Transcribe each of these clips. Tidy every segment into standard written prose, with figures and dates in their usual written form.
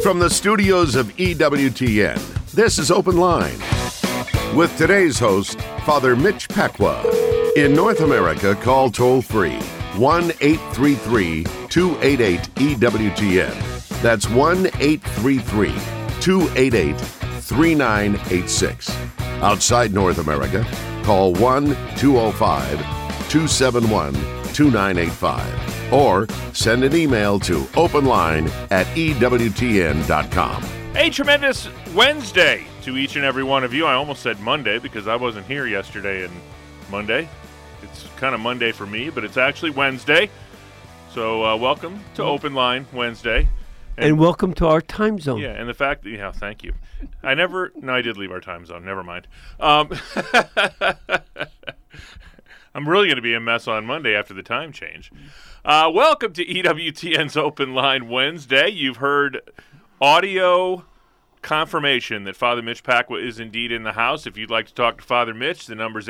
From the studios of EWTN, this is Open Line. With today's host, Father Mitch Pacwa. In North America, call toll-free 1-833-288-EWTN. That's 1-833-288-3986. Outside North America, call 1-205-271-2985 or send an email to openline@ewtn.com. A tremendous Wednesday to each and every one of you. I almost said Monday because I wasn't here yesterday and Monday. It's kind of Monday for me, but it's actually Wednesday. So welcome to Open Line Wednesday. And welcome to our time zone. Yeah, and the fact that, thank you. I did leave our time zone. Never mind. I'm really going to be a mess on Monday after the time change. Welcome to EWTN's Open Line Wednesday. You've heard audio confirmation that Father Mitch Pacwa is indeed in the house. If you'd like to talk to Father Mitch, the number's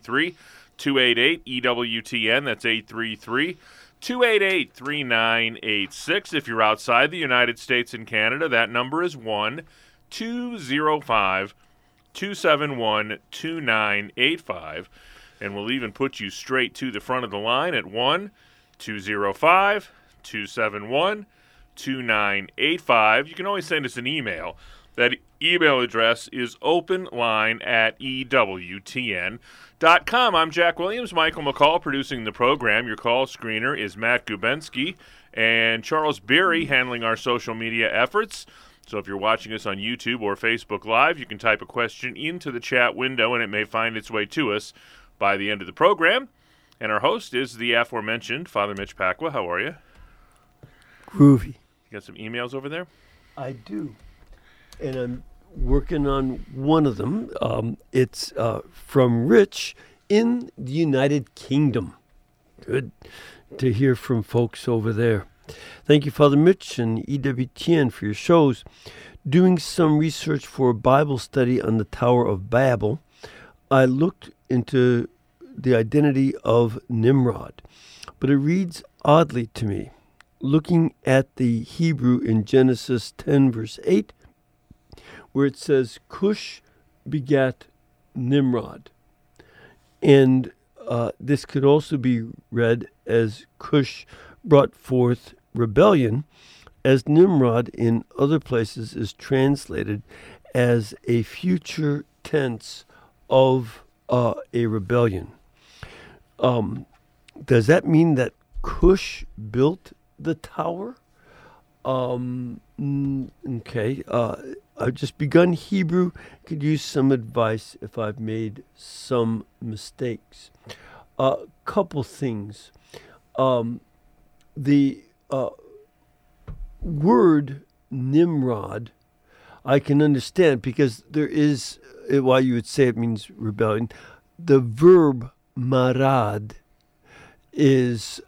833-288-EWTN. That's 833-288-3986. If you're outside the United States and Canada, that number is 1-205-271-2985. And we'll even put you straight to the front of the line at 1-205-271-2985. You can always send us an email. That email address is openline@ewtn.com. I'm Jack Williams, Michael McCall producing the program. Your call screener is Matt Gubensky and Charles Beery handling our social media efforts. So if you're watching us on YouTube or Facebook Live, you can type a question into the chat window and it may find its way to us by the end of the program. And our host is the aforementioned Father Mitch Pacwa. How are you? Groovy. You got some emails over there? I do. And I'm working on one of them. It's from Rich in the United Kingdom. Good to hear from folks over there. Thank you, Father Mitch and EWTN, for your shows. Doing some research for a Bible study on the Tower of Babel, I looked into the identity of Nimrod, but it reads oddly to me. Looking at the Hebrew in Genesis 10, verse 8, where it says, Cush begat Nimrod. And this could also be read as Cush brought forth rebellion, as Nimrod in other places is translated as a future tense of a rebellion. Does that mean that Cush built the tower? Okay. I've just begun Hebrew. Could use some advice if I've made some mistakes. Couple things. The word Nimrod, I can understand because there is, while you would say it means rebellion, the verb marad is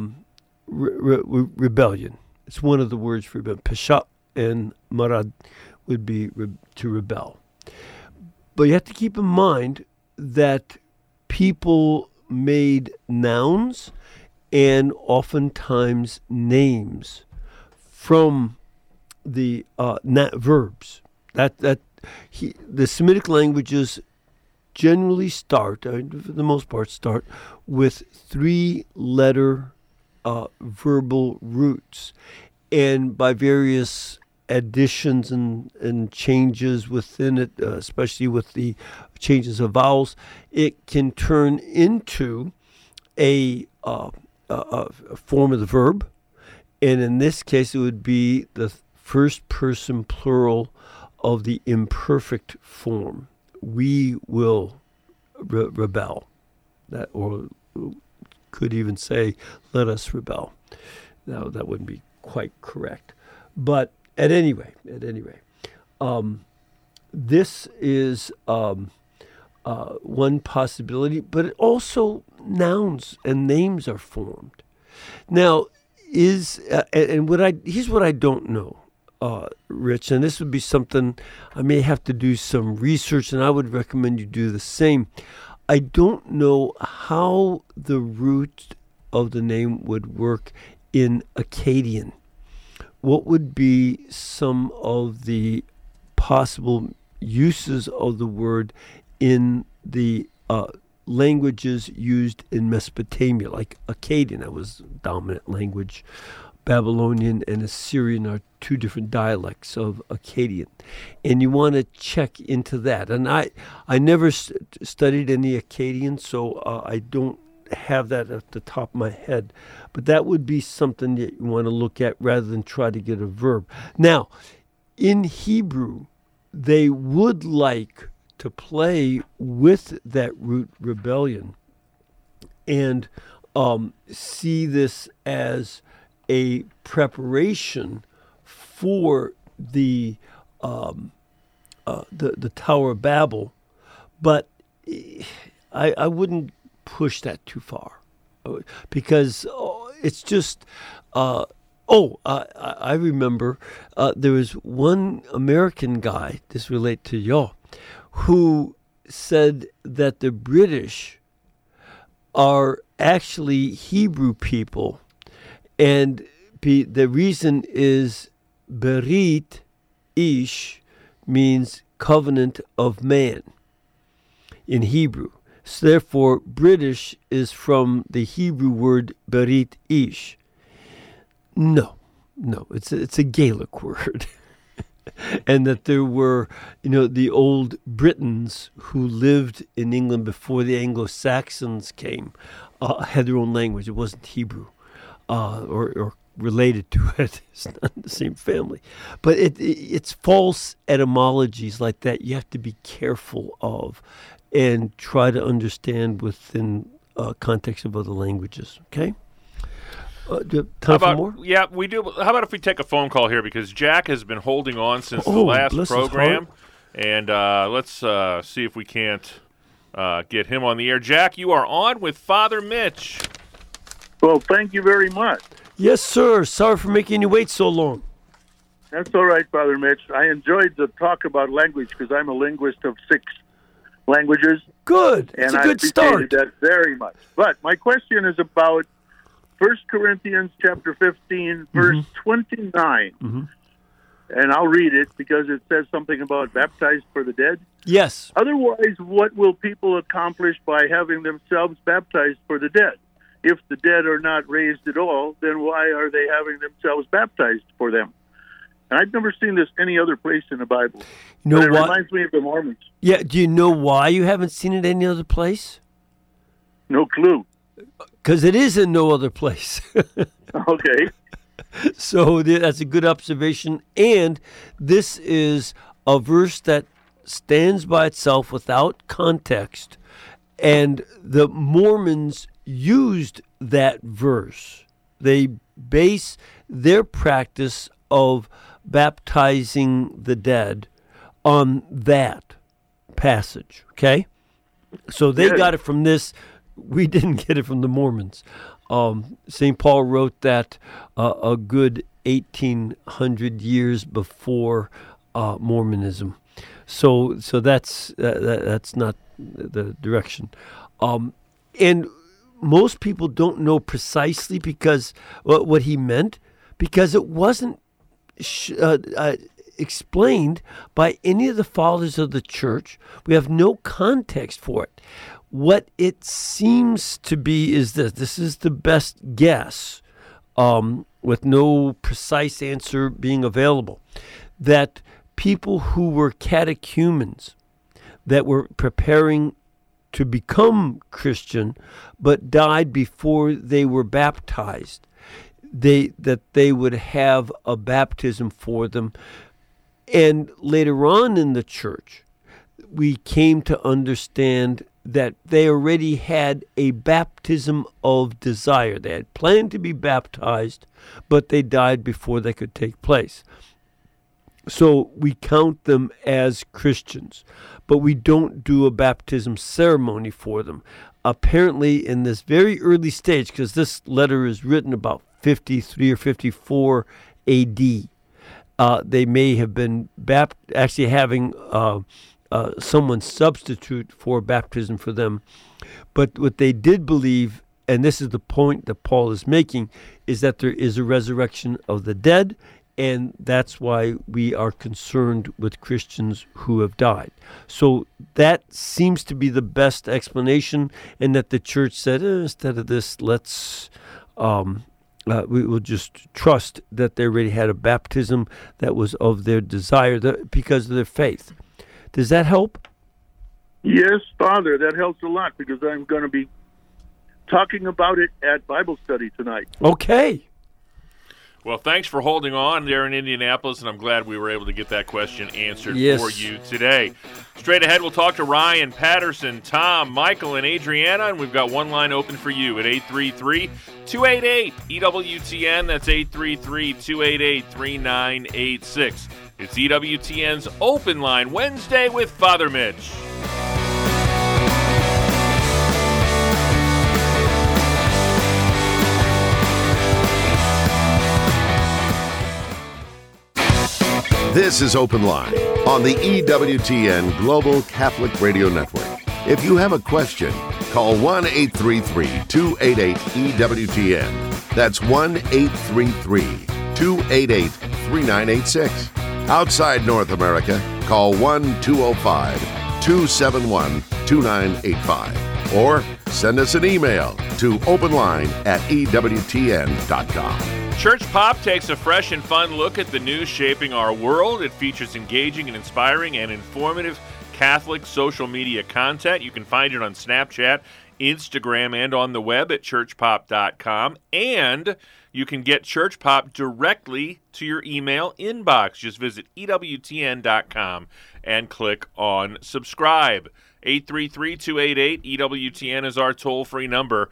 rebellion. It's one of the words for rebellion. Pesha and marad would be to rebel. But you have to keep in mind that people made nouns and oftentimes names from the verbs. The Semitic languages generally start, for the most part, start with three-letter verbal roots. And by various additions and changes within it, especially with the changes of vowels, it can turn into a form of the verb. And in this case, it would be the first person plural of the imperfect form. We will rebel. That, or could even say, let us rebel. Now, that wouldn't be quite correct. But at any rate, this is one possibility, but also nouns and names are formed. Now, here's what I don't know, Rich, and this would be something I may have to do some research, and I would recommend you do the same. I don't know how the root of the name would work in Akkadian, what would be some of the possible uses of the word in the languages used in Mesopotamia, like Akkadian? That was dominant language. Babylonian and Assyrian are two different dialects of Akkadian, and you want to check into that. And I never studied any Akkadian, so I don't have that at the top of my head, but that would be something that you want to look at rather than try to get a verb. Now, in Hebrew, they would like to play with that root rebellion and see this as a preparation for the Tower of Babel, but I wouldn't push that too far, because it's just. I remember there was one American guy. This relates to y'all, who said that the British are actually Hebrew people. And the reason is Berit Ish means covenant of man in Hebrew. So therefore, British is from the Hebrew word Berit Ish. No, it's a Gaelic word. And that there were, the old Britons who lived in England before the Anglo-Saxons came, had their own language. It wasn't Hebrew. Or related to it. It's not the same family. But it's false etymologies like that you have to be careful of and try to understand within context of other languages. Okay? Do you have time for more? Yeah, we do. How about if we take a phone call here, because Jack has been holding on since the last program. And let's see if we can't get him on the air. Jack, you are on with Father Mitch. Well, thank you very much. Yes, sir. Sorry for making you wait so long. That's all right, Father Mitch. I enjoyed the talk about language because I'm a linguist of 6 languages. Good. It's a good start. And I appreciated that very much. But my question is about 1 Corinthians chapter 15, verse 29. Mm-hmm. And I'll read it because it says something about baptized for the dead. Yes. Otherwise, what will people accomplish by having themselves baptized for the dead? If the dead are not raised at all, then why are they having themselves baptized for them? And I've never seen this any other place in the Bible. You know but it what? reminds me of the Mormons. Yeah, do you know why you haven't seen it any other place? No clue. Because it is in no other place. Okay. So that's a good observation. And this is a verse that stands by itself without context. And the Mormons used that verse. They base their practice of baptizing the dead on that passage, okay? So they got it from this. We didn't get it from the Mormons. St. Paul wrote that a good 1,800 years before Mormonism. So that's not the direction. And most people don't know precisely because what he meant, because it wasn't explained by any of the fathers of the church. We have no context for it. What it seems to be is this. This is the best guess, with no precise answer being available, that people who were catechumens, that were preparing to become Christian, but died before they were baptized, that they would have a baptism for them. And later on in the church, we came to understand that they already had a baptism of desire. They had planned to be baptized, but they died before they could take place. So we count them as Christians, but we don't do a baptism ceremony for them. Apparently, in this very early stage, because this letter is written about 53 or 54 A.D., they may have been actually having someone substitute for baptism for them. But what they did believe, and this is the point that Paul is making, is that there is a resurrection of the dead, And that's why we are concerned with Christians who have died. So that seems to be the best explanation, and that the church said, instead of this, let's we will just trust that they already had a baptism that was of their desire because of their faith. Does that help? Yes, Father, that helps a lot, because I'm going to be talking about it at Bible study tonight. Okay. Well, thanks for holding on there in Indianapolis, and I'm glad we were able to get that question answered for you today. Straight ahead, we'll talk to Ryan, Patterson, Tom, Michael, and Adriana, and we've got one line open for you at 833-288-EWTN. That's 833-288-3986. It's EWTN's Open Line Wednesday with Father Mitch. This is Open Line on the EWTN Global Catholic Radio Network. If you have a question, call 1-833-288-EWTN. That's 1-833-288-3986. Outside North America, call 1-205-271-2985. Or send us an email to openline@EWTN.com. Church Pop takes a fresh and fun look at the news shaping our world. It features engaging and inspiring and informative Catholic social media content. You can find it on Snapchat, Instagram, and on the web at churchpop.com. And you can get Church Pop directly to your email inbox. Just visit EWTN.com and click on subscribe. 833-288-EWTN is our toll-free number,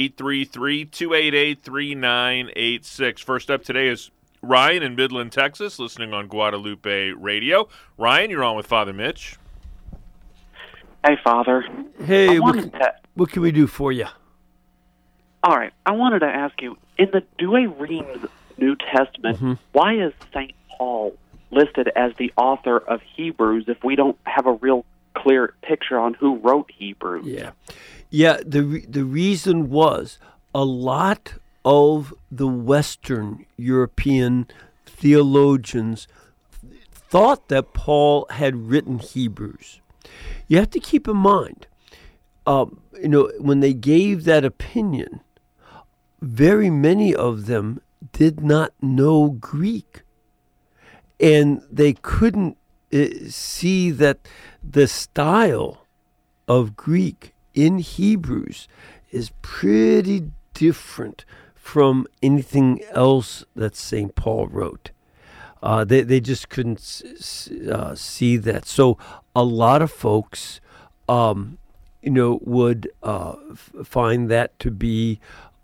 833-288-3986. First up today is Ryan in Midland, Texas, listening on Guadalupe Radio. Ryan, you're on with Father Mitch. Hey, Father. Hey, what can we do for you? All right, I wanted to ask you, in the Douay-Rheims New Testament, why is St. Paul listed as the author of Hebrews if we don't have a real clear picture on who wrote Hebrews? Yeah. The reason was a lot of the Western European theologians thought that Paul had written Hebrews. You have to keep in mind, when they gave that opinion, very many of them did not know Greek, and they couldn't see that the style of Greek in Hebrews is pretty different from anything else that St. Paul wrote. They just couldn't see that. So a lot of folks, would find that to be,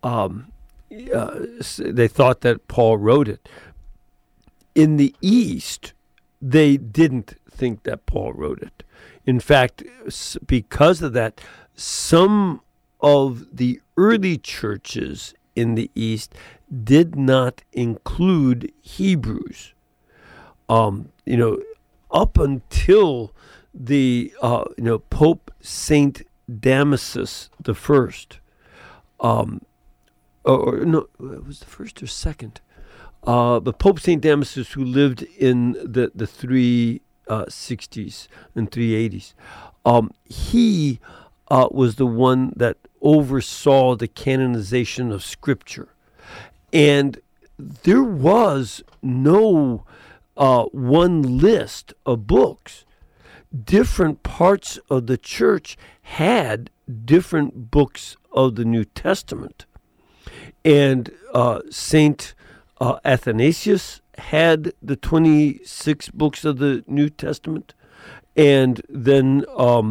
they thought that Paul wrote it. In the East, they didn't think that Paul wrote it. In fact, because of that, some of the early churches in the East did not include Hebrews. Up until the Pope Saint Damasus the First, it was the first or second. But Pope Saint Damasus, who lived in the 360s and 380s, he was the one that oversaw the canonization of Scripture, and there was no one list of books. Different parts of the church had different books of the New Testament, and Saint Athanasius had the 26 books of the New Testament, and then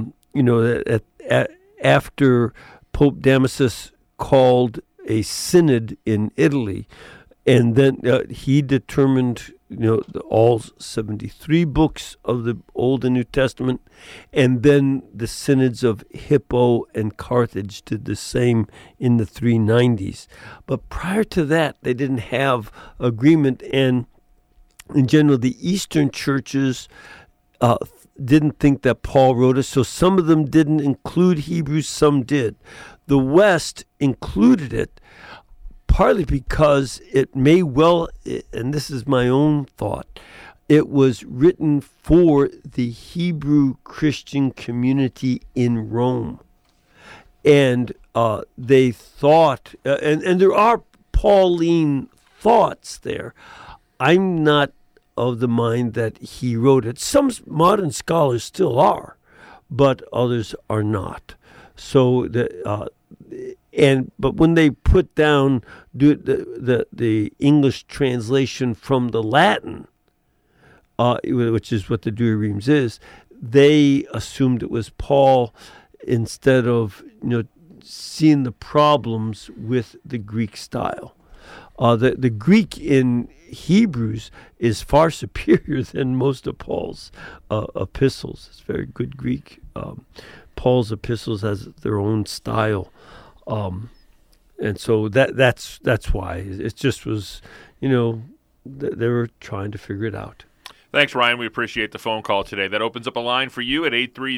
after Pope Damasus called a synod in Italy, and then he determined all 73 books of the Old and New Testament, and then the synods of Hippo and Carthage did the same in the 390s. But prior to that, they didn't have agreement, and in general, the Eastern churches didn't think that Paul wrote it, so some of them didn't include Hebrews, some did. The West included it, partly because it may well, and this is my own thought, it was written for the Hebrew Christian community in Rome. And they thought, and there are Pauline thoughts there. I'm not of the mind that he wrote it. Some modern scholars still are, but others are not. So but when they put down the English translation from the Latin, which is what the Douay-Rheims is, they assumed it was Paul instead of seeing the problems with the Greek style. The Greek in Hebrews is far superior than most of Paul's epistles. It's very good Greek. Paul's epistles has their own style, and so that's why it just was. They were trying to figure it out. Thanks, Ryan. We appreciate the phone call today. That opens up a line for you at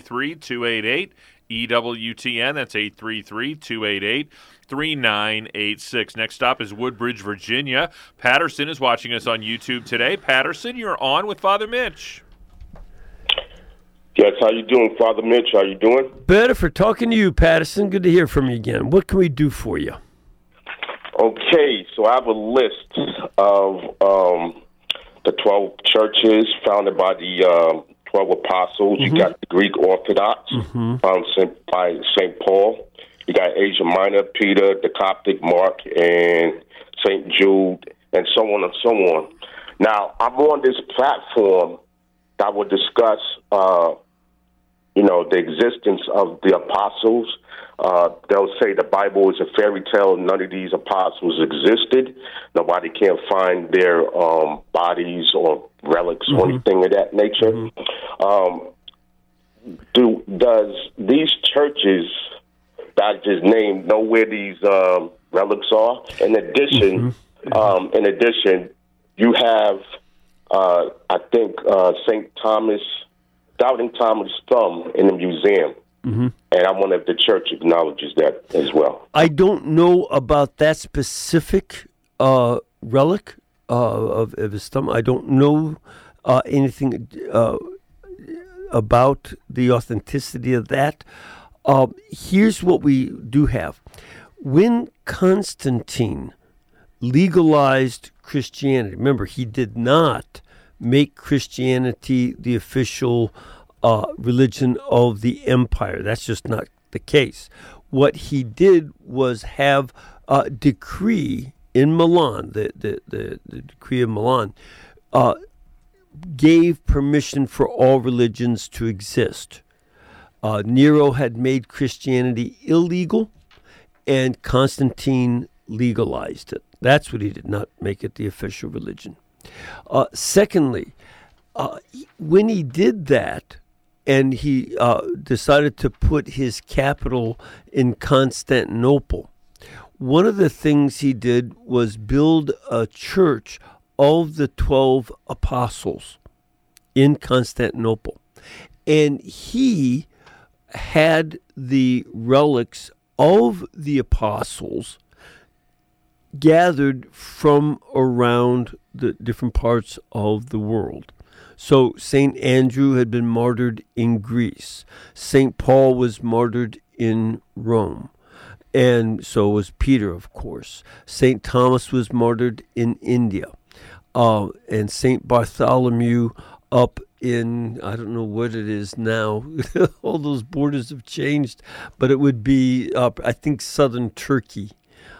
833-288-EWTN. That's 833-288-3986. Next stop is Woodbridge, Virginia. Patterson is watching us on YouTube today. Patterson, you're on with Father Mitch. Yes, how you doing, Father Mitch? How you doing? Better for talking to you, Patterson. Good to hear from you again. What can we do for you? Okay, so I have a list of the 12 churches founded by the 12 apostles. You got the Greek Orthodox, founded by St. Paul. You got Asia Minor, Peter, the Coptic, Mark, and St. Jude, and so on and so on. Now, I'm on this platform that will discuss, the existence of the apostles. They'll say the Bible is a fairy tale. None of these apostles existed. Nobody can find their bodies or relics or anything of that nature. Does these churches that I just named know where these relics are? In addition, you have I think St. Thomas, Doubting Thomas Thumb in the museum. And I wonder if the church acknowledges that as well. I don't know about that specific relic of his thumb. I don't know anything about the authenticity of that. Here's what we do have. When Constantine legalized Christianity, remember, he did not make Christianity the official religion of the empire. That's just not the case. What he did was have a decree in Milan, the decree of Milan, gave permission for all religions to exist. Nero had made Christianity illegal, and Constantine legalized it. That's what he did, not make it the official religion. Secondly, when he did that, and he decided to put his capital in Constantinople, one of the things he did was build a church of the 12 apostles in Constantinople. And he had the relics of the apostles gathered from around the different parts of the world. So St. Andrew had been martyred in Greece. St. Paul was martyred in Rome. And so was Peter, of course. St. Thomas was martyred in India. And St. Bartholomew up in, I don't know what it is now. All those borders have changed. But it would be, I think, southern Turkey.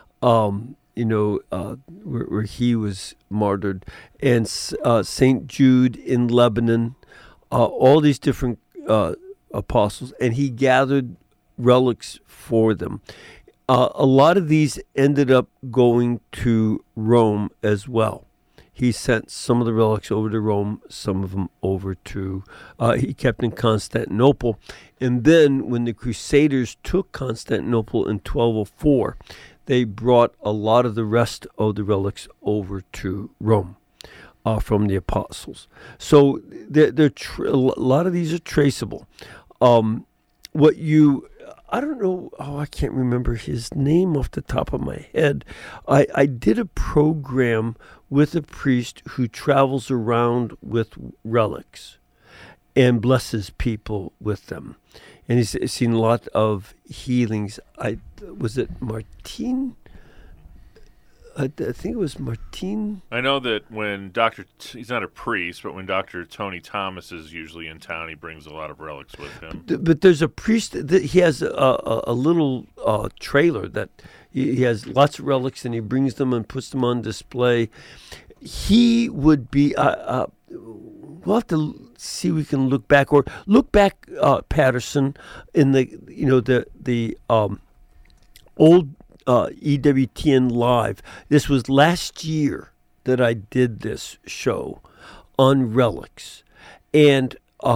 Where he was martyred, and St. Jude in Lebanon, all these different apostles, and he gathered relics for them. A lot of these ended up going to Rome as well. He sent some of the relics over to Rome, some of them over to, he kept in Constantinople. And then when the Crusaders took Constantinople in 1204, they brought a lot of the rest of the relics over to Rome from the apostles. So a lot of these are traceable. What you I don't know. Oh, I can't remember his name off the top of my head. I did a program with a priest who travels around with relics and blesses people with them. And he's seen a lot of healings. Was it Martin? I think it was Martin. I know that when he's not a priest, but when Dr. Tony Thomas is usually in town, he brings a lot of relics with him. But there's a priest that he has a little trailer that he has lots of relics, and he brings them and puts them on display. He would be. We'll have to see if we can look back, Patterson, in the old EWTN Live. This was last year that I did this show on relics, and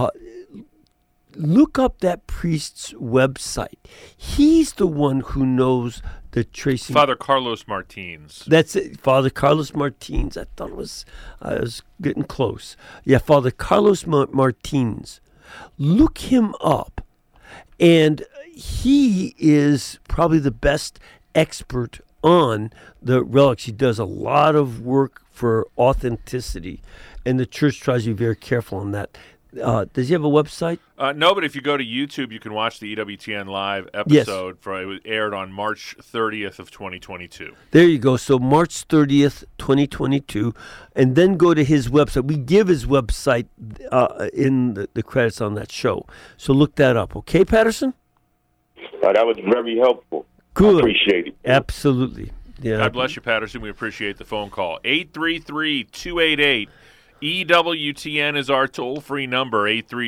look up that priest's website. He's the one who knows the tracing. Father Carlos Martins. That's it, Father Carlos Martins. I thought I was getting close. Yeah, Father Carlos Martins. Look him up, and he is probably the best expert on the relics. He does a lot of work for authenticity, and the church tries to be very careful on that. Does he have a website? No, but if you go to YouTube, you can watch the EWTN Live episode. Yes. It was aired on March 30th of 2022. There you go. So March 30th, 2022, and then go to his website. We give his website in the credits on that show. So look that up. Okay, Patterson? That was very helpful. Good. I appreciate it. Absolutely. Yeah. God bless you, Patterson. We appreciate the phone call. 833-288. EWTN is our toll-free number,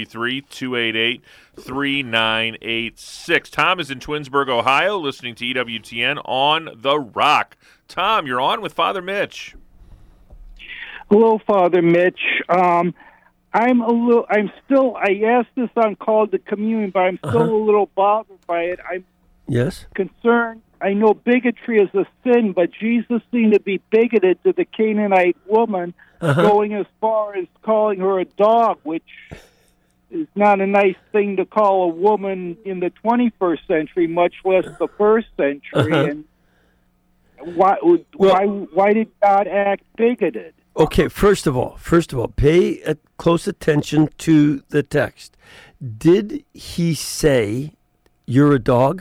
833-288-3986. Tom is in Twinsburg, Ohio, listening to EWTN on The Rock. Tom, you're on with Father Mitch. Hello, Father Mitch. I asked this on Call to Communion, but I'm still a little bothered by it. I'm concerned. I know bigotry is a sin, but Jesus seemed to be bigoted to the Canaanite woman, going as far as calling her a dog, which is not a nice thing to call a woman in the 21st century, much less the first century. And why did God act bigoted? Okay, first of all, pay close attention to the text. Did he say, "You're a dog"?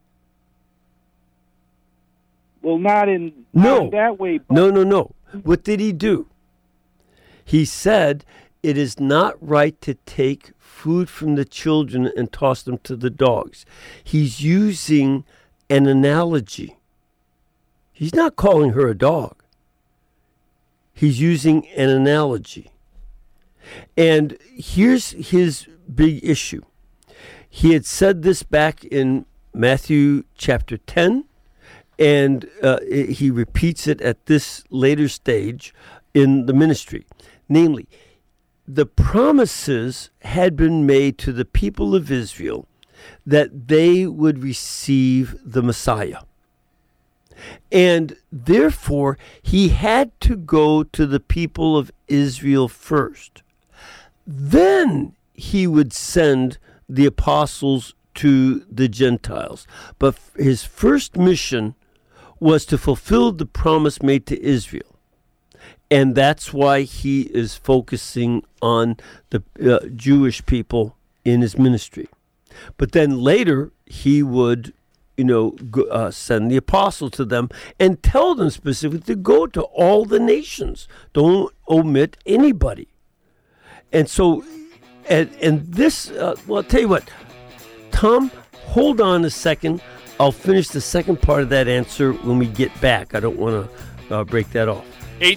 Well, not that way. But No. What did he do? He said, "It is not right to take food from the children and toss them to the dogs." He's using an analogy. He's not calling her a dog. He's using an analogy. And here's his big issue. He had said this back in Matthew chapter 10, and he repeats it at this later stage in the ministry. Namely, the promises had been made to the people of Israel that they would receive the Messiah. And therefore, he had to go to the people of Israel first. Then he would send the apostles to the Gentiles. But his first mission was to fulfill the promise made to Israel. And that's why he is focusing on the Jewish people in his ministry. But then later, he would send the apostle to them and tell them specifically to go to all the nations. Don't omit anybody. And so, and this, I'll tell you what, Tom, hold on a second. I'll finish the second part of that answer when we get back. I don't want to break that off.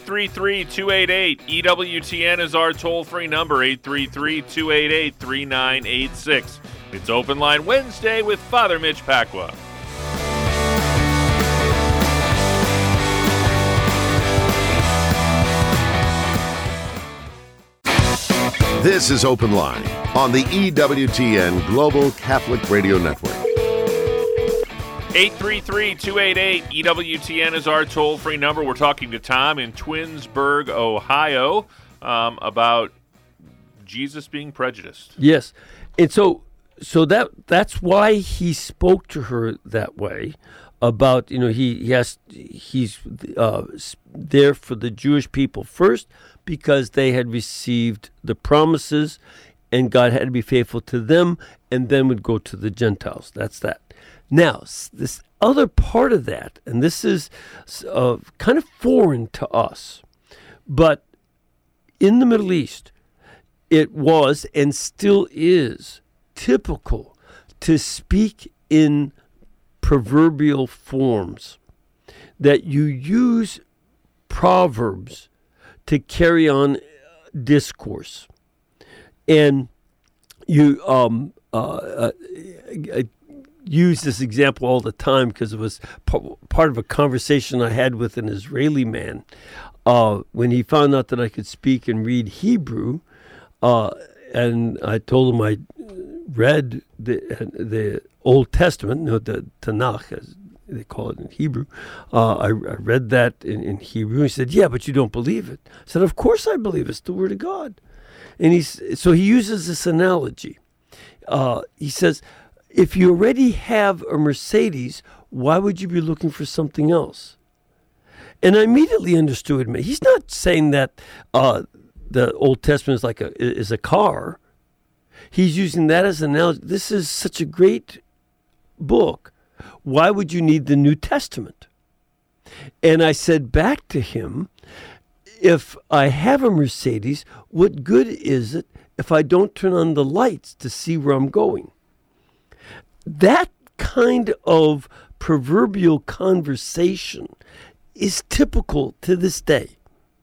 833-288-EWTN is our toll-free number, 833-288-3986. It's Open Line Wednesday with Father Mitch Pacwa. This is Open Line on the EWTN Global Catholic Radio Network. 833-288-EWTN is our toll-free number. We're talking to Tom in Twinsburg, Ohio, about Jesus being prejudiced. Yes. And so so that's why he spoke to her that way about, he's there for the Jewish people first because they had received the promises and God had to be faithful to them, and then would go to the Gentiles. That's that. Now, this other part of that, and this is kind of foreign to us, but in the Middle East, it was and still is typical to speak in proverbial forms, that you use proverbs to carry on discourse. And you use this example all the time because it was part of a conversation I had with an Israeli man when he found out that I could speak and read Hebrew. And I told him I read the Old Testament, the Tanakh, as they call it in Hebrew. I read that in Hebrew. He said, "Yeah, but you don't believe it." I said, "Of course I believe it. It's the Word of God." And so he uses this analogy. He says, if you already have a Mercedes, why would you be looking for something else? And I immediately understood him. He's not saying that the Old Testament is a car. He's using that as an analogy. This is such a great book. Why would you need the New Testament? And I said back to him, if I have a Mercedes, what good is it if I don't turn on the lights to see where I'm going? That kind of proverbial conversation is typical to this day.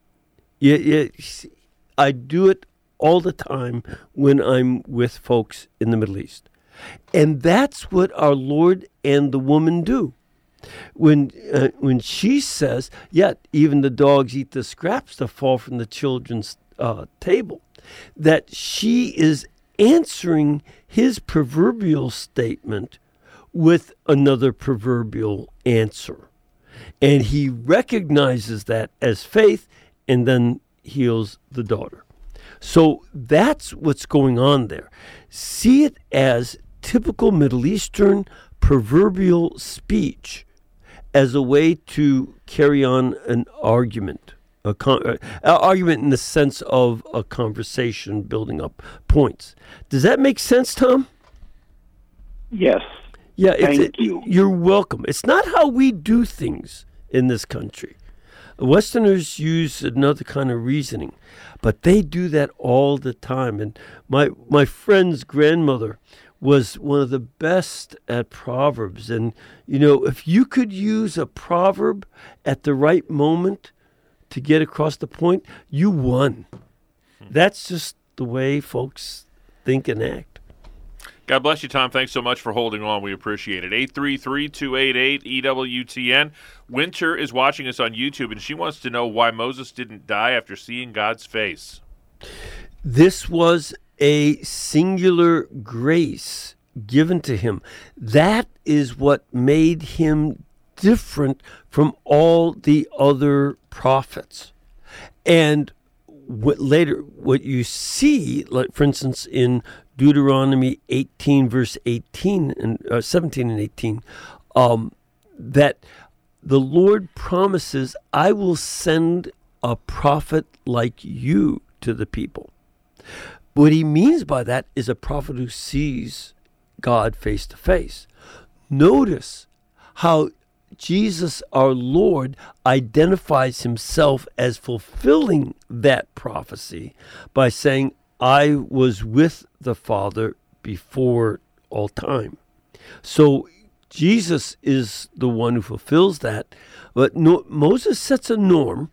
I do it all the time when I'm with folks in the Middle East. And that's what our Lord and the woman do. When she says, even the dogs eat the scraps that fall from the children's table, that she is answering his proverbial statement with another proverbial answer. And he recognizes that as faith and then heals the daughter. So that's what's going on there. See it as typical Middle Eastern proverbial speech as a way to carry on an argument, argument in the sense of a conversation building up points. Does that make sense, Tom? Yes. Yeah, Thank you. You're welcome. It's not how we do things in this country. Westerners use another kind of reasoning, but they do that all the time. And my friend's grandmother was one of the best at Proverbs. And, if you could use a proverb at the right moment to get across the point, you won. That's just the way folks think and act. God bless you, Tom. Thanks so much for holding on. We appreciate it. 833-288-EWTN. Winter is watching us on YouTube, and she wants to know why Moses didn't die after seeing God's face. This was a singular grace given to him. That is what made him different from all the other prophets. And what you see, like for instance, in Deuteronomy 18, verse 18 and 17 and 18, that the Lord promises, I will send a prophet like you to the people. What he means by that is a prophet who sees God face to face. Notice how Jesus, our Lord, identifies himself as fulfilling that prophecy by saying, I was with the Father before all time. So Jesus is the one who fulfills that. But Moses sets a norm,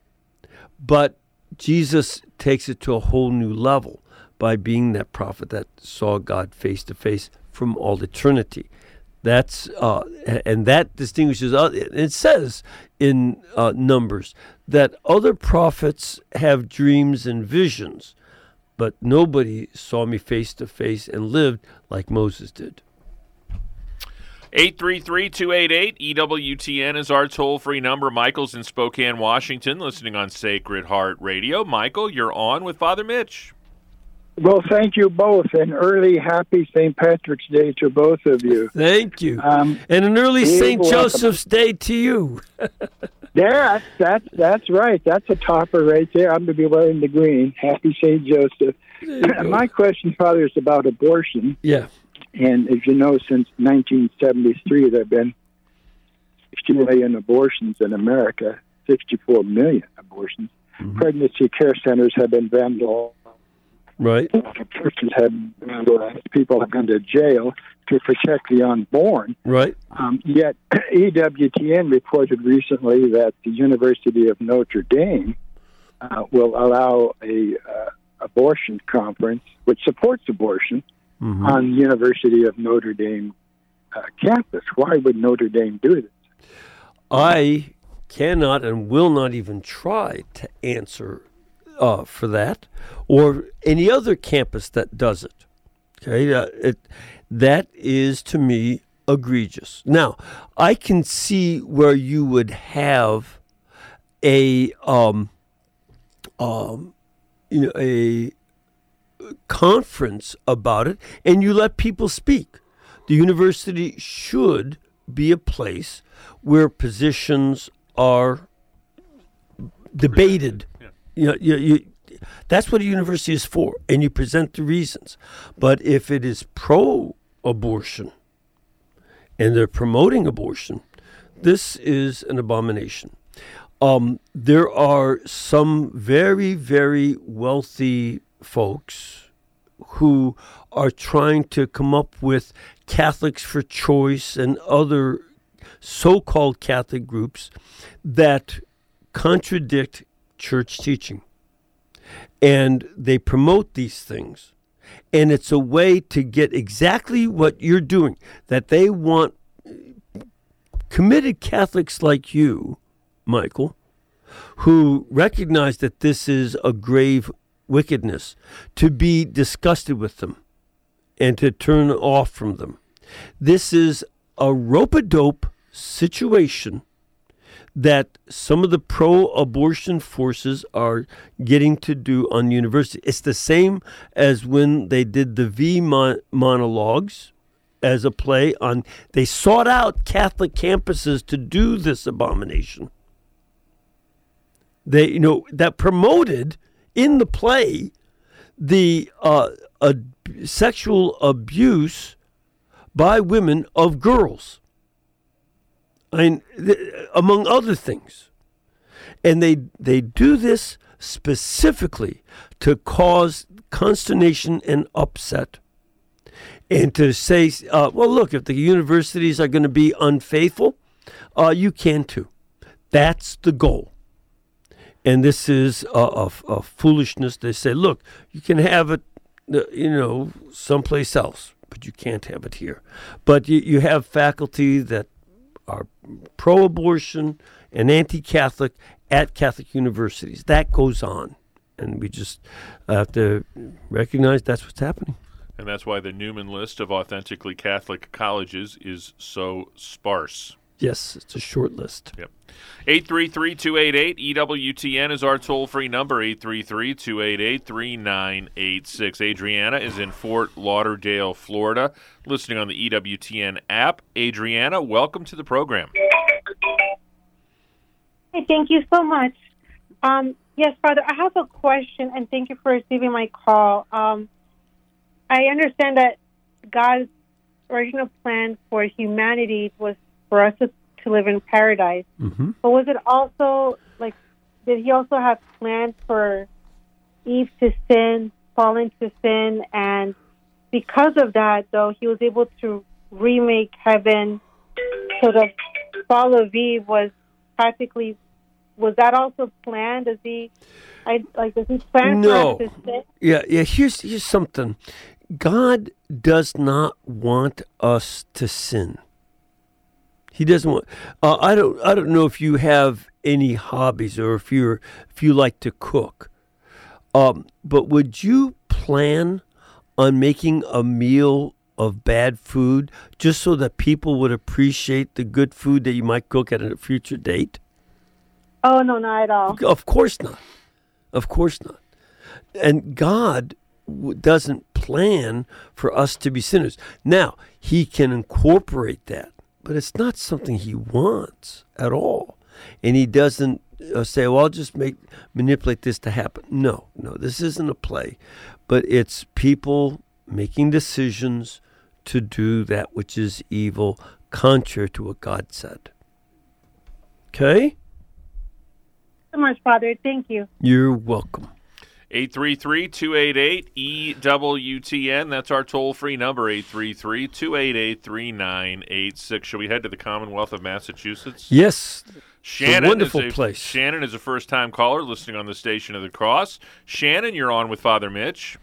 but Jesus takes it to a whole new level by being that prophet that saw God face to face from all eternity. That's and that distinguishes. It says in Numbers that other prophets have dreams and visions, but nobody saw me face to face and lived like Moses did. 833-288-EWTN is our toll-free number. Michael's in Spokane, Washington, listening on Sacred Heart Radio. Michael, you're on with Father Mitch. Well, thank you both, and early happy St. Patrick's Day to both of you. Thank you. And an early St. Joseph's Day to you. Yeah, that's right. That's a topper right there. I'm going to be wearing the green. Happy St. Joseph. My question, Father, is about abortion. Yeah. And as you know, since 1973, there have been 60 million abortions in America, 64 million abortions. Mm-hmm. Pregnancy care centers have been vandalized. Right. Churches have vandalized. People have gone to jail to protect the unborn. Right. Yet EWTN reported recently that the University of Notre Dame will allow a abortion conference, which supports abortion, on the University of Notre Dame campus. Why would Notre Dame do this? I cannot and will not even try to answer for that, or any other campus that does it. Okay, that is to me egregious. Now, I can see where you would have a conference about it, and you let people speak. The university should be a place where positions are debated. You that's what a university is for, and you present the reasons. But if it is pro-abortion and they're promoting abortion, this is an abomination. There are some very, very wealthy folks who are trying to come up with Catholics for Choice and other so-called Catholic groups that contradict church teaching. And they promote these things. And it's a way to get exactly what you're doing, that they want committed Catholics like you, Michael, who recognize that this is a grave wickedness, to be disgusted with them and to turn off from them. This is a rope-a-dope situation that some of the pro-abortion forces are getting to do on the university. It's the same as when they did the V monologues as a play on. They sought out Catholic campuses to do this abomination. They, that promoted in the play the sexual abuse by women of girls. Among other things. And they do this specifically to cause consternation and upset. And to say, well, look, if the universities are going to be unfaithful, you can too. That's the goal. And this is a foolishness. They say, look, you can have it, someplace else, but you can't have it here. But you have faculty that are pro-abortion and anti-Catholic at Catholic universities. That goes on. And we just have to recognize that's what's happening. And that's why the Newman list of authentically Catholic colleges is so sparse. Yes, it's a short list. Yep. 833-288-EWTN is our toll-free number, 833-288-3986. Adriana is in Fort Lauderdale, Florida, listening on the EWTN app. Adriana, welcome to the program. Hey, thank you so much. Yes, Father, I have a question, and thank you for receiving my call. I understand that God's original plan for humanity was for us to live in paradise. Mm-hmm. But was it also, did he also have plans for Eve to sin, fall into sin, and because of that, though, he was able to remake heaven, so the fall of Eve was practically, was that also planned? Does he plan for us to sin? Yeah, here's something. God does not want us to sin. He doesn't want. I don't know if you have any hobbies or if you like to cook, but would you plan on making a meal of bad food just so that people would appreciate the good food that you might cook at a future date? Oh no, not at all. Of course not. Of course not. And God doesn't plan for us to be sinners. Now, he can incorporate that, but it's not something he wants at all. And he doesn't say, well, I'll just manipulate this to happen. No, this isn't a play, but it's people making decisions to do that which is evil, contrary to what God said. Okay? So much, Father. Thank you. You're welcome. 833-288-EWTN. That's our toll-free number, 833-288-3986. Shall we head to the Commonwealth of Massachusetts? Yes. Shannon, it's a wonderful place. Shannon is a first-time caller listening on the Station of the Cross. Shannon, you're on with Father Mitch.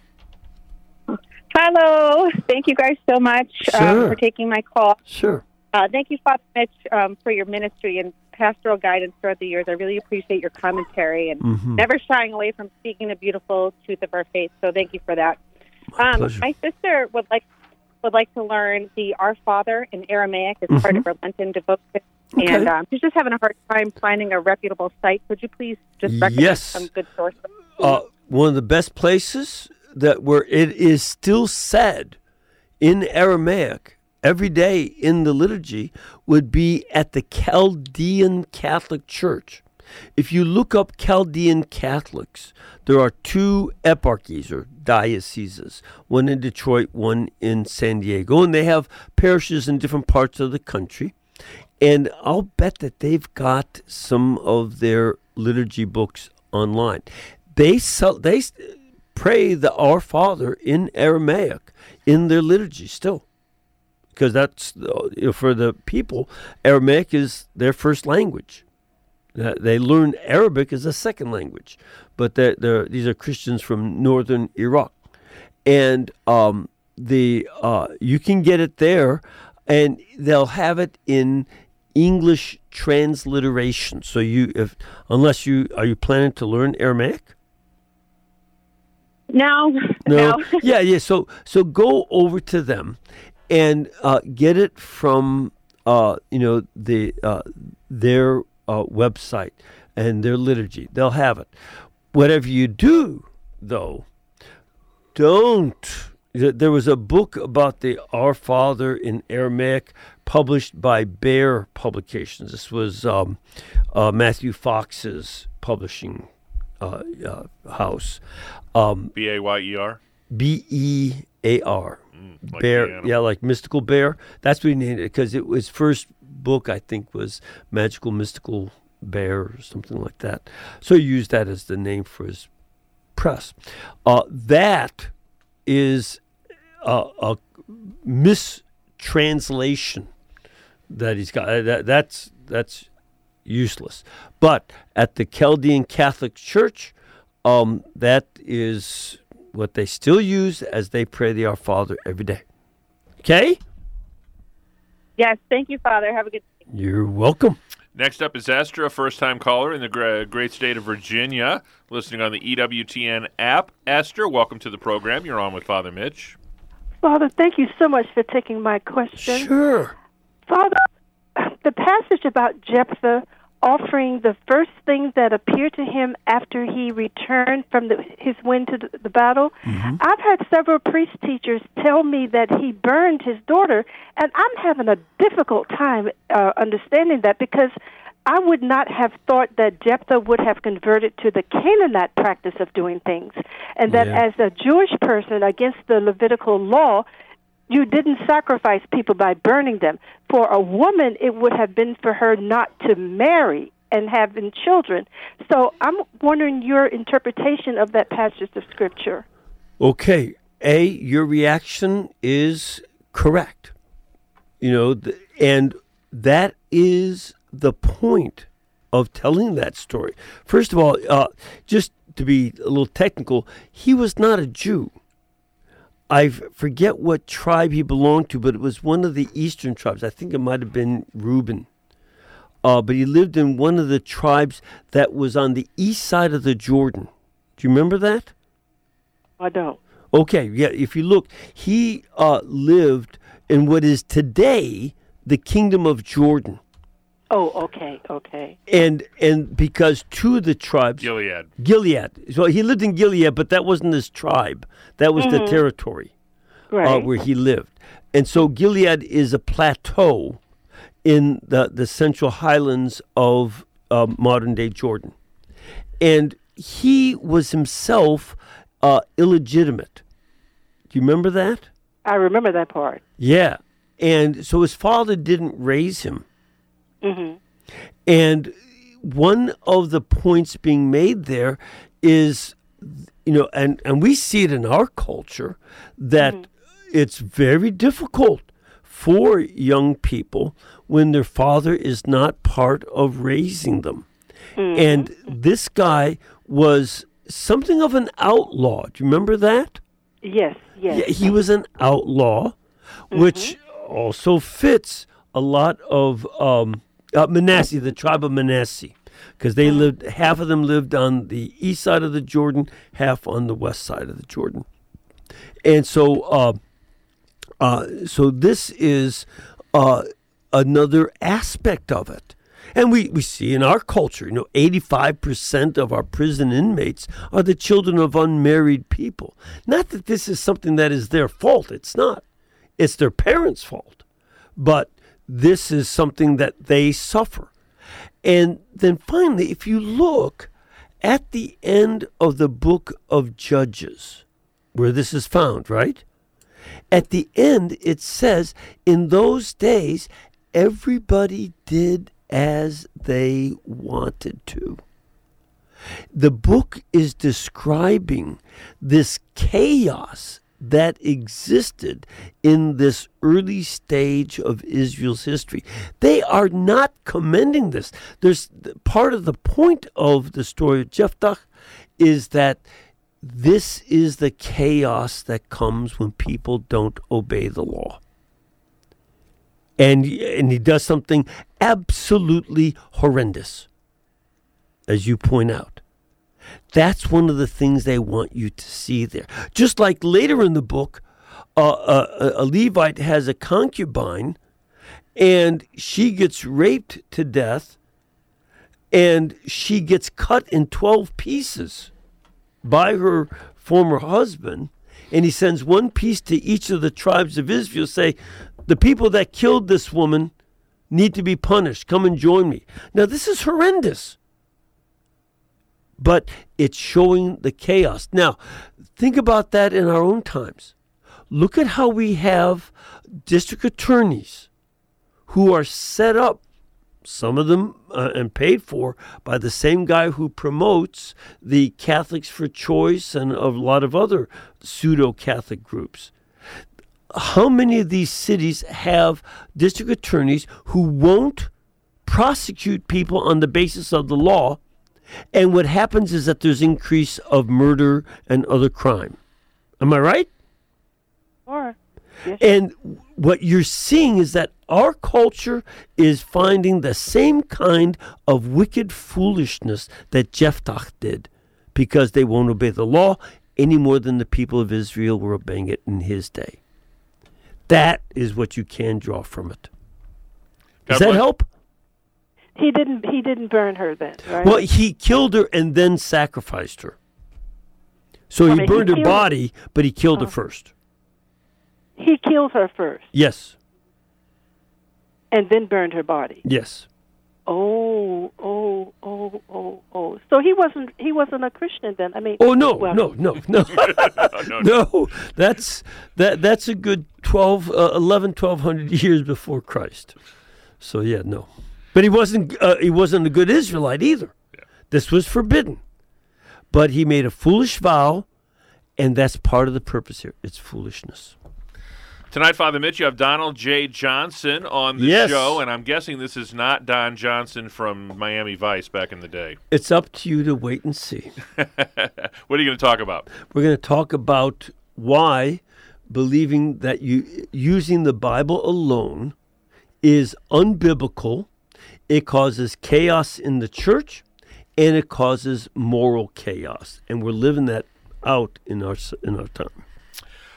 Hello. Thank you guys so much for taking my call. Sure. Thank you, Father Mitch, for your ministry and pastoral guidance throughout the years. I really appreciate your commentary and never shying away from speaking the beautiful truth of our faith. So thank you for that. My sister would like to learn the Our Father in Aramaic as part of her Lenten devotion. Okay. And she's just having a hard time finding a reputable site. Could you please just recommend some good sources? One of the best places where it is still said in Aramaic every day in the liturgy would be at the Chaldean Catholic Church. If you look up Chaldean Catholics, there are two eparchies or dioceses, one in Detroit, one in San Diego, and they have parishes in different parts of the country. And I'll bet that they've got some of their liturgy books online. They pray the Our Father in Aramaic in their liturgy still, because that's for the people. Aramaic is their first language. They learn Arabic as a second language, but these are Christians from northern Iraq, and you can get it there, and they'll have it in English transliteration. So are you planning to learn Aramaic? No. Yeah. So go over to them and get it from their website and their liturgy. They'll have it. Whatever you do, though, don't. There was a book about the Our Father in Aramaic published by Bear Publications. This was Matthew Fox's publishing house. Bayer? Bear. Like Bear, like Mystical Bear. That's what he named it, because his first book, I think, was Magical Mystical Bear or something like that. So he used that as the name for his press. That is a mistranslation that he's got. That's useless. But at the Chaldean Catholic Church, that is what they still use as they pray the Our Father every day. Okay? Yes, thank you, Father. Have a good day. You're welcome. Next up is Esther, a first-time caller in the great state of Virginia, listening on the EWTN app. Esther, welcome to the program. You're on with Father Mitch. Father, thank you so much for taking my question. Sure. Father, the passage about Jephthah offering the first things that appeared to him after he returned from his win to the battle. I've had several priest teachers tell me that he burned his daughter, and I'm having a difficult time understanding that, because I would not have thought that Jephthah would have converted to the Canaanite practice of doing things, and that as a Jewish person against the Levitical law, you didn't sacrifice people by burning them. For a woman, it would have been for her not to marry and having children. So I'm wondering your interpretation of that passage of Scripture. Okay. Your reaction is correct. And that is the point of telling that story. First of all, just to be a little technical, he was not a Jew. I forget what tribe he belonged to, but it was one of the eastern tribes. I think it might have been Reuben. But he lived in one of the tribes that was on the east side of the Jordan. Do you remember that? I don't. Okay, yeah, if you look, he lived in what is today the Kingdom of Jordan. Oh, okay. And because two of the tribes... Gilead. So he lived in Gilead, but that wasn't his tribe. That was the territory where he lived. And so Gilead is a plateau in the central highlands of modern-day Jordan. And he was himself illegitimate. Do you remember that? I remember that part. Yeah. And so his father didn't raise him. Mm-hmm. And one of the points being made there is, and we see it in our culture, that it's very difficult for young people when their father is not part of raising them. Mm-hmm. And this guy was something of an outlaw. Do you remember that? Yes. Yeah, he was an outlaw, which also fits a lot of Manasseh, the tribe of Manasseh, because they lived. Half of them lived on the east side of the Jordan, half on the west side of the Jordan, and so this is another aspect of it. And we see in our culture, 85% of our prison inmates are the children of unmarried people. Not that this is something that is their fault. It's not. It's their parents' fault. But this is something that they suffer. And then finally, if you look at the end of the book of Judges, where this is found, right? At the end, it says, in those days, everybody did as they wanted to. The book is describing this chaos that existed in this early stage of Israel's history. They are not commending this. There's part of the point of the story of Jephthah is that this is the chaos that comes when people don't obey the law. And he does something absolutely horrendous, as you point out. That's one of the things they want you to see there. Just like later in the book, a Levite has a concubine, and she gets raped to death, and she gets cut in 12 pieces by her former husband, and he sends one piece to each of the tribes of Israel, say, the people that killed this woman need to be punished. Come and join me. Now, this is horrendous. But it's showing the chaos. Now, think about that in our own times. Look at how we have district attorneys who are set up, some of them and paid for, by the same guy who promotes the Catholics for Choice and a lot of other pseudo-Catholic groups. How many of these cities have district attorneys who won't prosecute people on the basis of the law? And what happens is that there's increase of murder and other crime. Am I right? Sure. Yes. And what you're seeing is that our culture is finding the same kind of wicked foolishness that Jephthah did, because they won't obey the law any more than the people of Israel were obeying it in his day. That is what you can draw from it. Does that help? He didn't burn her then, right? Well, he killed her and then sacrificed her. So he burned her body, but he killed her first. He killed her first. Yes. And then burned her body. Yes. Oh. So he wasn't a Christian then. I mean. Oh no. No. That's a good 1200 years before Christ. So yeah, no. But he wasn't a good Israelite either. Yeah. This was forbidden. But he made a foolish vow, and that's part of the purpose here. It's foolishness. Tonight, Father Mitch, you have Donald J. Johnson on the show, and I'm guessing this is not Don Johnson from Miami Vice back in the day. It's up to you to wait and see. What are you going to talk about? We're going to talk about why believing that using the Bible alone is unbiblical. It causes chaos in the church, and it causes moral chaos. And we're living that out in our time.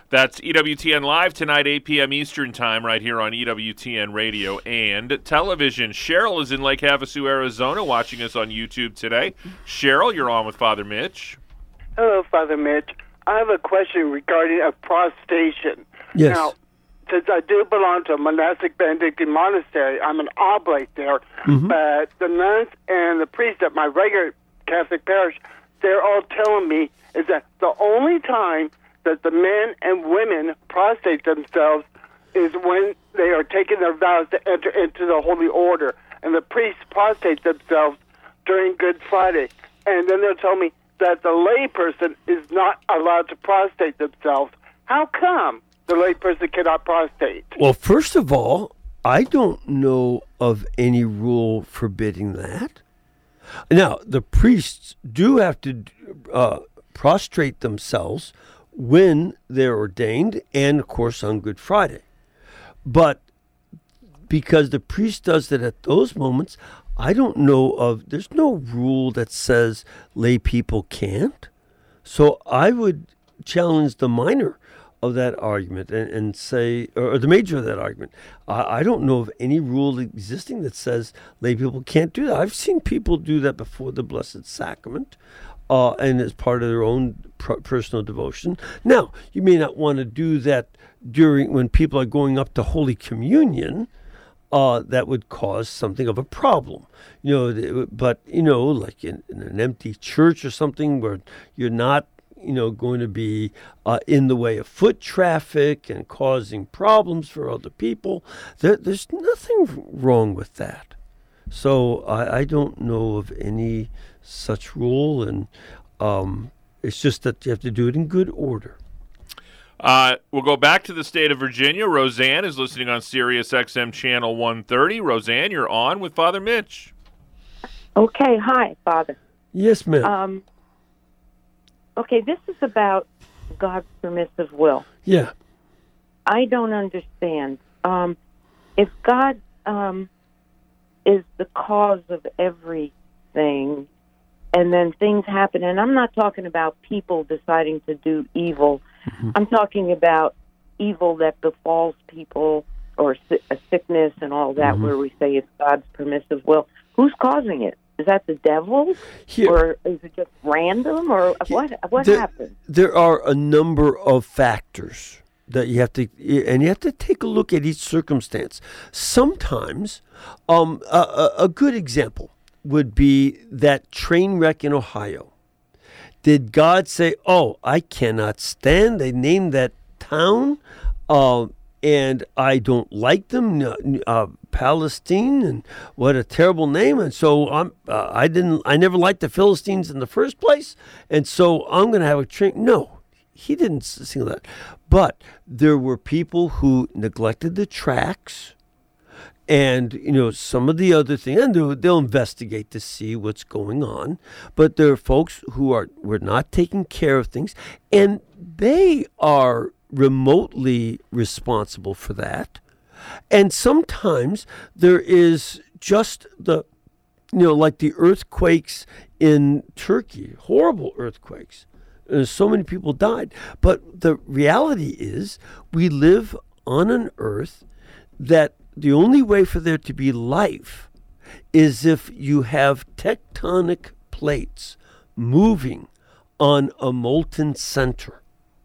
That's EWTN Live tonight, 8 p.m. Eastern Time, right here on EWTN Radio and Television. Cheryl is in Lake Havasu, Arizona, watching us on YouTube today. Cheryl, you're on with Father Mitch. Hello, Father Mitch. I have a question regarding a prostration. Yes. Now, since I do belong to a monastic Benedictine monastery, I'm an oblate there, but the nuns and the priests at my regular Catholic parish, they're all telling me is that the only time that the men and women prostrate themselves is when they are taking their vows to enter into the Holy Order, and the priests prostrate themselves during Good Friday. And then they'll tell me that the layperson is not allowed to prostrate themselves. How come the layperson cannot prostrate? Well, first of all, I don't know of any rule forbidding that. Now, the priests do have to prostrate themselves when they're ordained and, of course, on Good Friday. But because the priest does it at those moments, I don't know of, there's no rule that says lay people can't. So I would challenge the minor of that argument and say, or the major of that argument. I don't know of any rule existing that says lay people can't do that. I've seen people do that before the Blessed Sacrament. And as part of their own personal devotion. Now, you may not want to do that during when people are going up to Holy Communion. That would cause something of a problem, But like in an empty church or something where you're not, going to be in the way of foot traffic and causing problems for other people. There's nothing wrong with that. So I don't know of any such rule, and it's just that you have to do it in good order. We'll go back to the state of Virginia. Roseanne is listening on Sirius XM Channel 130. Roseanne, you're on with Father Mitch. Okay, hi, Father. Yes, ma'am. Okay, this is about God's permissive will. Yeah. I don't understand. If God is the cause of everything, and then things happen, and I'm not talking about people deciding to do evil. I'm talking about evil that befalls people, or a sickness and all that, where we say it's God's permissive will. Who's causing it? Is that the devil? Or is it just random? Or what happened? There are a number of factors that you have to take a look at each circumstance. Sometimes, a good example would be that train wreck in Ohio. Did God say, "Oh, I cannot stand"? They named that town, and I don't like them, Palestine, and what a terrible name. And so I never liked the Philistines in the first place, and so I'm going to have a train. No, he didn't single that. But there were people who neglected the tracks. And, some of the other things, and they'll investigate to see what's going on. But there are folks who were not taking care of things, and they are remotely responsible for that. And sometimes there is just like the earthquakes in Turkey, horrible earthquakes. So many people died. But the reality is we live on an earth that the only way for there to be life is if you have tectonic plates moving on a molten center.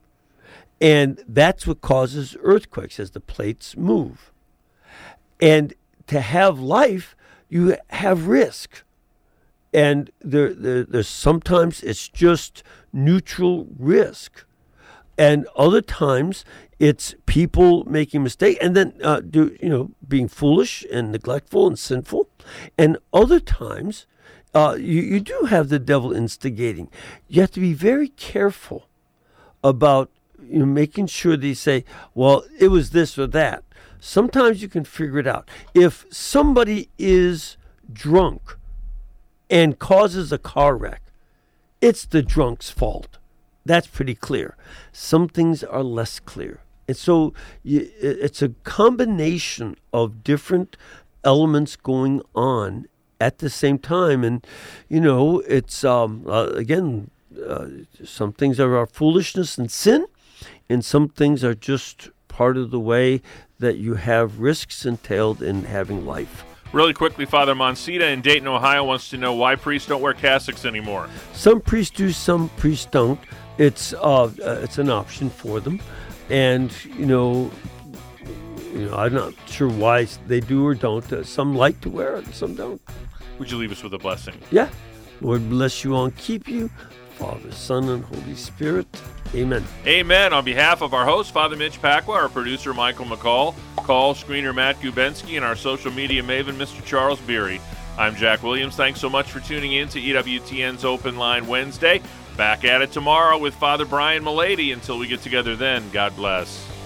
And that's what causes earthquakes, as the plates move. And to have life, you have risk. And there's sometimes it's just neutral risk. And other times it's people making mistakes and then being foolish and neglectful and sinful. And other times you do have the devil instigating. You have to be very careful about making sure that you say, well, it was this or that. Sometimes you can figure it out. If somebody is drunk and causes a car wreck, it's the drunk's fault. That's pretty clear. Some things are less clear. And so it's a combination of different elements going on at the same time. And, it's, again, some things are our foolishness and sin. And some things are just part of the way that you have risks entailed in having life. Really quickly, Father Monsita in Dayton, Ohio wants to know why priests don't wear cassocks anymore. Some priests do, some priests don't. It's an option for them. And, I'm not sure why they do or don't. Some like to wear it, some don't. Would you leave us with a blessing? Yeah. Lord bless you all and keep you. Father, Son, and Holy Spirit. Amen. Amen. On behalf of our host, Father Mitch Pacwa, our producer, Michael McCall, call screener Matt Gubensky, and our social media maven, Mr. Charles Beery, I'm Jack Williams. Thanks so much for tuning in to EWTN's Open Line Wednesday. Back at it tomorrow with Father Brian Milady. Until we get together then, God bless.